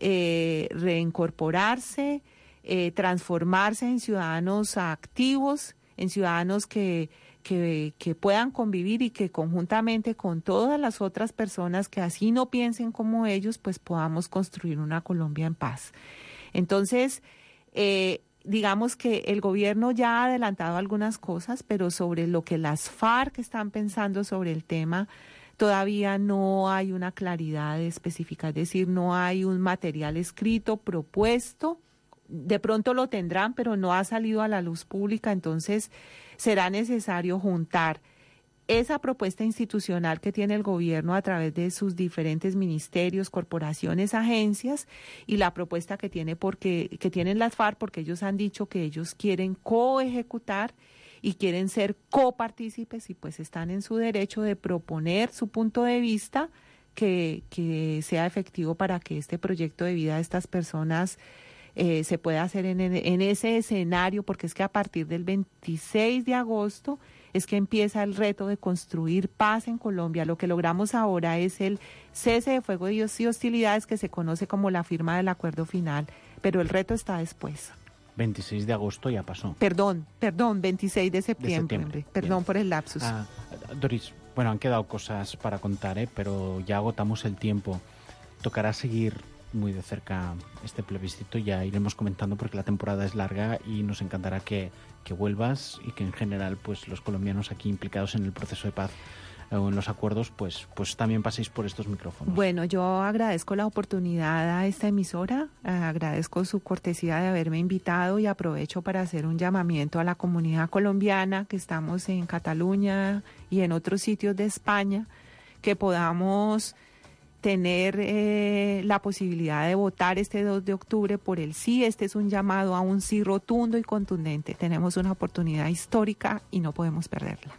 eh, reincorporarse, Eh, transformarse en ciudadanos activos, en ciudadanos que, que, que puedan convivir y que conjuntamente con todas las otras personas que así no piensen como ellos, pues podamos construir una Colombia en paz. Entonces, eh, digamos que el gobierno ya ha adelantado algunas cosas, pero sobre lo que las FARC están pensando sobre el tema, todavía no hay una claridad específica, es decir, no hay un material escrito, propuesto. De pronto lo tendrán, pero no ha salido a la luz pública, entonces será necesario juntar esa propuesta institucional que tiene el gobierno a través de sus diferentes ministerios, corporaciones, agencias, y la propuesta que tiene porque que tienen las FARC, porque ellos han dicho que ellos quieren coejecutar y quieren ser copartícipes, y pues están en su derecho de proponer su punto de vista que, que sea efectivo para que este proyecto de vida de estas personas Eh, se puede hacer en, en ese escenario, porque es que a partir del veintiséis de agosto es que empieza el reto de construir paz en Colombia. Lo que logramos ahora es el cese de fuego y hostilidades, que se conoce como la firma del acuerdo final, pero el reto está después. veintiséis de agosto ya pasó. Perdón, perdón, veintiséis de septiembre. De septiembre. Perdón Bien. por el lapsus. Ah, Doris, bueno, han quedado cosas para contar, ¿eh? Pero ya agotamos el tiempo. Tocará seguir muy de cerca este plebiscito, ya iremos comentando porque la temporada es larga y nos encantará que, que vuelvas y que en general pues los colombianos aquí implicados en el proceso de paz eh, o en los acuerdos pues, pues también paséis por estos micrófonos. Bueno, yo agradezco la oportunidad a esta emisora, eh, agradezco su cortesía de haberme invitado y aprovecho para hacer un llamamiento a la comunidad colombiana que estamos en Cataluña y en otros sitios de España, que podamos tener eh, la posibilidad de votar este dos de octubre por el sí. Este es un llamado a un sí rotundo y contundente. Tenemos una oportunidad histórica y no podemos perderla.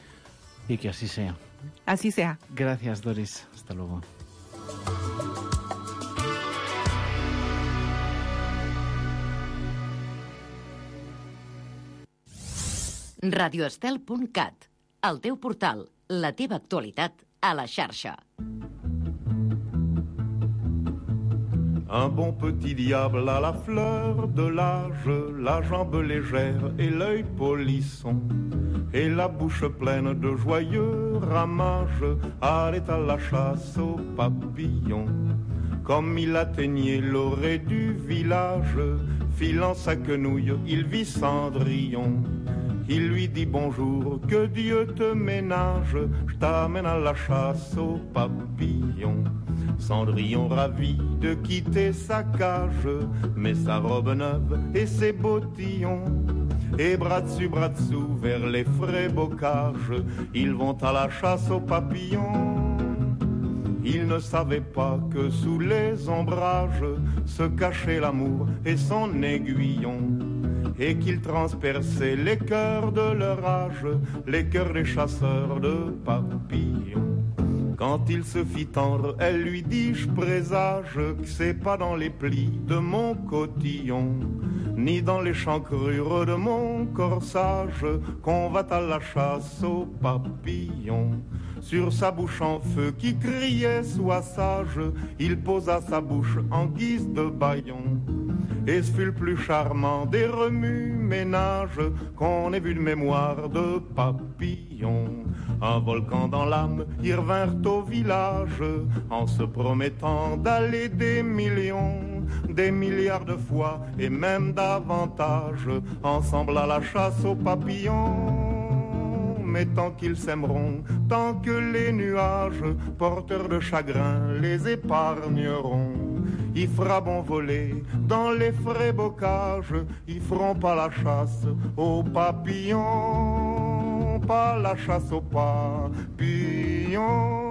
Y que así sea. Así sea. Gracias, Doris. Hasta luego. radioestel punt cat, el teu portal, la teva actualitat a la xarxa. Un bon petit diable à la fleur de l'âge, la jambe légère et l'œil polisson, et la bouche pleine de joyeux ramages, allait à la chasse aux papillons. Comme il atteignait l'orée du village, filant sa quenouille, il vit Cendrillon. Il lui dit bonjour, que Dieu te ménage, je t'amène à la chasse aux papillons. Cendrillon ravi de quitter sa cage, met sa robe neuve et ses bottillons. Et bras dessus, bras dessous, vers les frais bocages, ils vont à la chasse aux papillons. Ils ne savaient pas que sous les ombrages se cachait l'amour et son aiguillon, et qu'il transperçait les cœurs de leur âge, les cœurs des chasseurs de papillons. Quand il se fit tendre, elle lui dit, je présage que c'est pas dans les plis de mon cotillon, ni dans les chancrures de mon corsage, qu'on va à la chasse aux papillons. Sur sa bouche en feu qui criait sois sage, il posa sa bouche en guise de bâillon. Et ce fut le plus charmant des remue-ménages qu'on ait vu de mémoire de papillon. Un volcan dans l'âme, ils revinrent au village en se promettant d'aller des millions, des milliards de fois et même davantage, ensemble à la chasse aux papillons. Mais tant qu'ils s'aimeront, tant que les nuages, porteurs de chagrin, les épargneront, il fera bon voler dans les frais bocages, ils feront pas la chasse aux papillons, pas la chasse aux papillons.